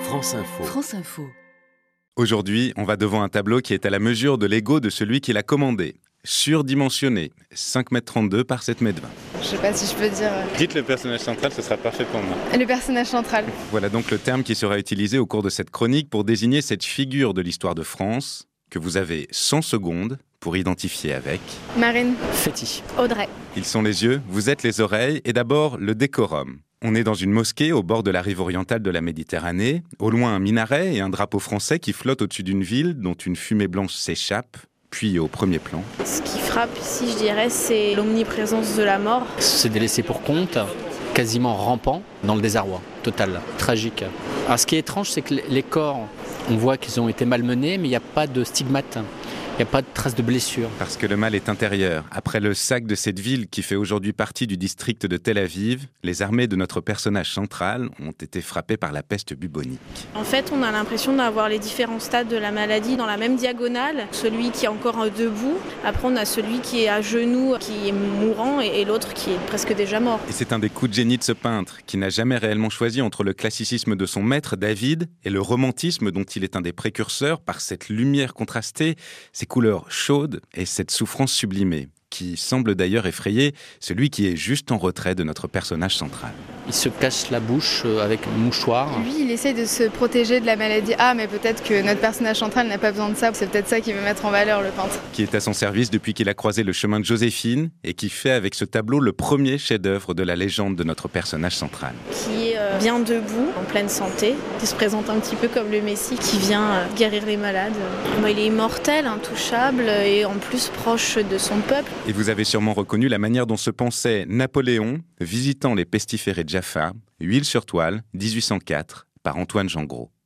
France Info. France Info. Aujourd'hui, on va devant un tableau qui est à la mesure de l'ego de celui qui l'a commandé. Surdimensionné, 5,32 m par 7,20 m. Je sais pas si je peux dire. Dites le personnage central, ce sera parfait pour moi. Le personnage central. Voilà donc le terme qui sera utilisé au cours de cette chronique pour désigner cette figure de l'histoire de France que vous avez 100 secondes pour identifier avec. Marine. Féti. Audrey. Ils sont les yeux, vous êtes les oreilles et d'abord le décorum. On est dans une mosquée au bord de la rive orientale de la Méditerranée. Au loin, un minaret et un drapeau français qui flottent au-dessus d'une ville dont une fumée blanche s'échappe. Puis au premier plan. Ce qui frappe ici, je dirais, c'est l'omniprésence de la mort. C'est des laissés pour compte, quasiment rampants dans le désarroi total, tragique. Alors ce qui est étrange, c'est que les corps, on voit qu'ils ont été malmenés, mais il n'y a pas de stigmates. Il n'y a pas de traces de blessures. Parce que le mal est intérieur. Après le sac de cette ville qui fait aujourd'hui partie du district de Tel Aviv, les armées de notre personnage central ont été frappées par la peste bubonique. En fait, on a l'impression d'avoir les différents stades de la maladie dans la même diagonale. Celui qui est encore debout, après on a celui qui est à genoux, qui est mourant, et l'autre qui est presque déjà mort. Et c'est un des coups de génie de ce peintre, qui n'a jamais réellement choisi entre le classicisme de son maître, David, et le romantisme dont il est un des précurseurs par cette lumière contrastée, ces couleurs chaudes et cette souffrance sublimée, qui semble d'ailleurs effrayer celui qui est juste en retrait de notre personnage central. Il se cache la bouche avec un mouchoir. Lui, il essaie de se protéger de la maladie. Ah, mais peut-être que notre personnage central n'a pas besoin de ça. C'est peut-être ça qui veut mettre en valeur le peintre. Qui est à son service depuis qu'il a croisé le chemin de Joséphine et qui fait avec ce tableau le premier chef-d'œuvre de la légende de notre personnage central. Qui est bien debout, en pleine santé, qui se présente un petit peu comme le Messie qui vient guérir les malades. Il est immortel, intouchable et en plus proche de son peuple. Et vous avez sûrement reconnu la manière dont se pensait Napoléon visitant les pestiférés de Jaffa, Huile sur toile, 1804, par Antoine Jean Gros.